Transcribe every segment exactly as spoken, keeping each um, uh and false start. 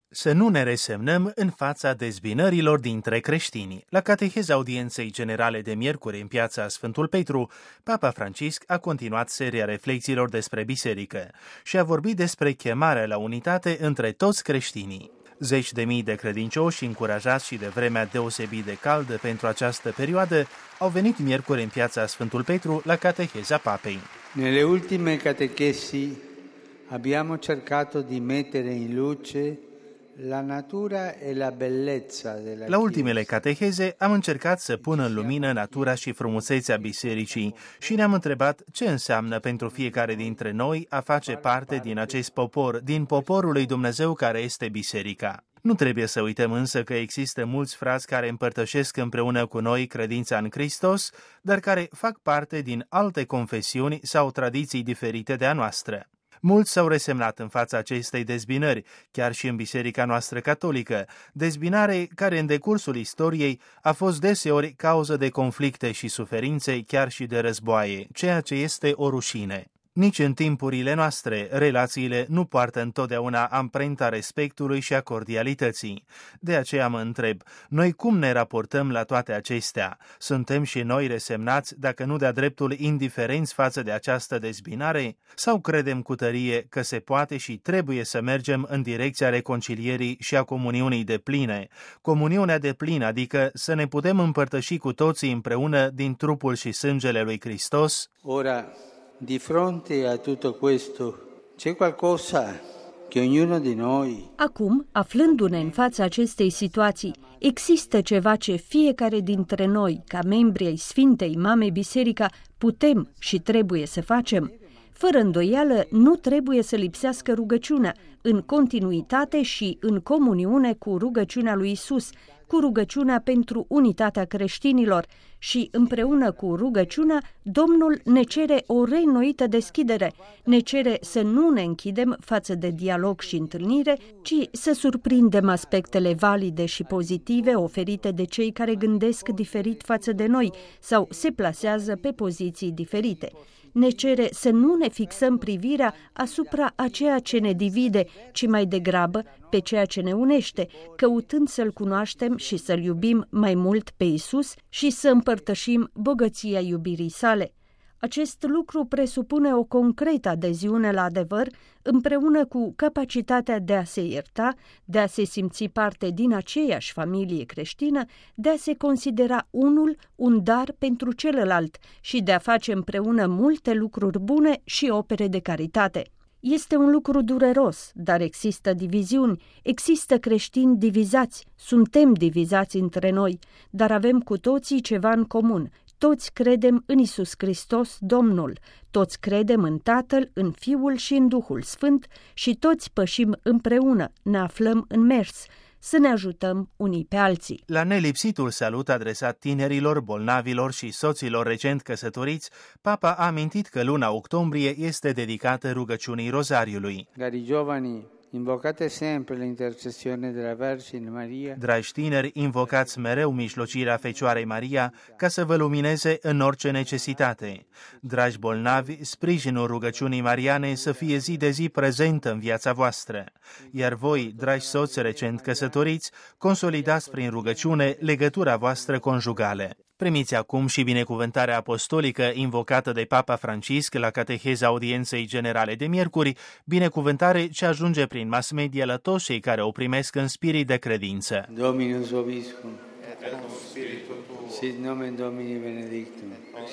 Să nu ne resemnăm în fața dezbinărilor dintre creștini. La cateheza audienței generale de miercuri în piața Sfântul Petru, Papa Francisc a continuat seria reflexiilor despre biserică și a vorbit despre chemarea la unitate între toți creștinii. Zeci de mii de credincioși, încurajați și de vremea deosebit de caldă pentru această perioadă, au venit miercuri în piața Sfântul Petru la cateheza Papei. Nelle ultime catechesi abbiamo cercato di mettere in luce la natura e la bellezza della La ultimele cateheze am încercat să pun în lumină natura și frumusețea bisericii și ne-am întrebat ce înseamnă pentru fiecare dintre noi a face parte din acest popor, din poporul lui Dumnezeu care este biserica. Nu trebuie să uităm însă că există mulți frați care împărtășesc împreună cu noi credința în Hristos, dar care fac parte din alte confesiuni sau tradiții diferite de a noastră. Mulți s-au resemnat în fața acestei dezbinări, chiar și în biserica noastră catolică, dezbinare care în decursul istoriei a fost deseori cauză de conflicte și suferințe, chiar și de războaie, ceea ce este o rușine. Nici în timpurile noastre, relațiile nu poartă întotdeauna amprenta respectului și a cordialității. De aceea mă întreb, noi cum ne raportăm la toate acestea? Suntem și noi resemnați, dacă nu de-a dreptul indiferenți față de această dezbinare? Sau credem cu tărie că se poate și trebuie să mergem în direcția reconcilierii și a comuniunii depline? Comuniunea deplină, adică să ne putem împărtăși cu toții împreună din trupul și sângele lui Hristos? Ora, di fronte a tutto questo, c'è qualcosa che ognuno di noi... Acum, aflându-ne în fața acestei situații, există ceva ce fiecare dintre noi, ca membri ai Sfintei Mame Biserica, putem și trebuie să facem? Fără îndoială, nu trebuie să lipsească rugăciunea, în continuitate și în comuniune cu rugăciunea lui Isus, cu rugăciunea pentru unitatea creștinilor și împreună cu rugăciunea, Domnul ne cere o reînnoită deschidere, ne cere să nu ne închidem față de dialog și întâlnire, ci să surprindem aspectele valide și pozitive oferite de cei care gândesc diferit față de noi sau se plasează pe poziții diferite. Ne cere să nu ne fixăm privirea asupra a ceea ce ne divide, ci mai degrabă pe ceea ce ne unește, căutând să-L cunoaștem și să-L iubim mai mult pe Isus și să împărtășim bogăția iubirii sale. Acest lucru presupune o concretă adeziune la adevăr, împreună cu capacitatea de a se ierta, de a se simți parte din aceeași familie creștină, de a se considera unul un dar pentru celălalt și de a face împreună multe lucruri bune și opere de caritate. Este un lucru dureros, dar există diviziuni, există creștini divizați, suntem divizați între noi, dar avem cu toții ceva în comun. Toți credem în Isus Hristos, Domnul, toți credem în Tatăl, în Fiul și în Duhul Sfânt și toți pășim împreună, ne aflăm în mers, să ne ajutăm unii pe alții. La nelipsitul salut adresat tinerilor, bolnavilor și soților recent căsătoriți, Papa a amintit că luna octombrie este dedicată rugăciunii Rozariului. Cari giovani, invocate sempre l'intercessione della Vergine Maria. Dragi tineri, invocați mereu mijlocirea Fecioarei Maria ca să vă lumineze în orice necesitate. Dragi bolnavi, sprijinul rugăciunii mariane să fie zi de zi prezent în viața voastră. Iar voi, dragi soți recent căsătoriți, consolidați prin rugăciune legătura voastră conjugală. Primiți acum și binecuvântarea apostolică invocată de Papa Francisc la cateheza audienței generale de miercuri, binecuvântare ce ajunge prin mass media la toți cei care o primesc în spirit de credință. Dominus vobiscum, et cum spiritu tuo, sit nomen Domini benedictum,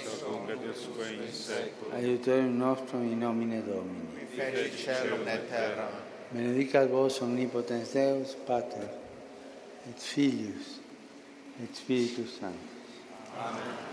aiutorium nostrum in nomine Domini. Feci celum et terra. Benedicat vos omnipotens Deus, Pater, et Filius, et Spiritus Sanctus. Amen.